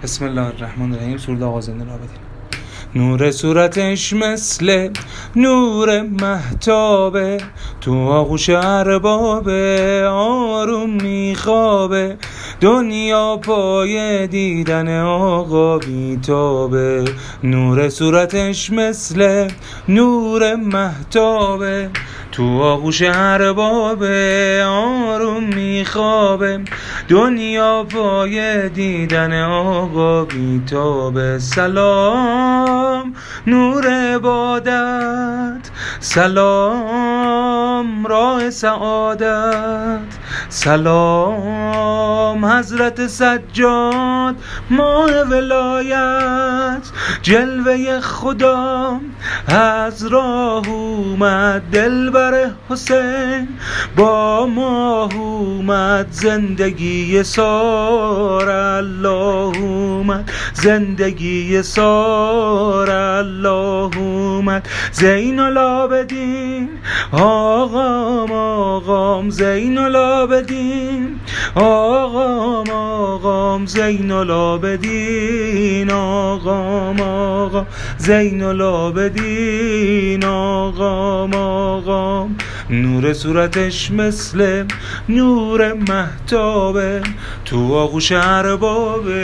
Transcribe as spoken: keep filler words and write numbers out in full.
بسم الله الرحمن الرحیم. سورت آقا زنده را بدین. نور صورتش مثل نور مهتابه، تو آغوش اربابه آروم میخوابه، دنیا پای دیدن آقا بیتابه. نور صورتش مثل نور مهتابه، تو آغوش اربابه آروم میخوابه، دنیا پای دیدن آقا بیتابه. سلام نور عبادت، سلام راه سعادت، سلام حضرت سجاد ماه ولایت، جلوه خدا از راه اومد، دلبر حسین با ماه اومد، زندگی سار الله اومد، زندگی سار الله اومد. زین العابدین آقام آقام، زین العابدین آقام آقام، زین العابدین آقام آقام، زین العابدین آقام آقام. نور صورتش مثل نور مهتابه، تو آغوش اربابه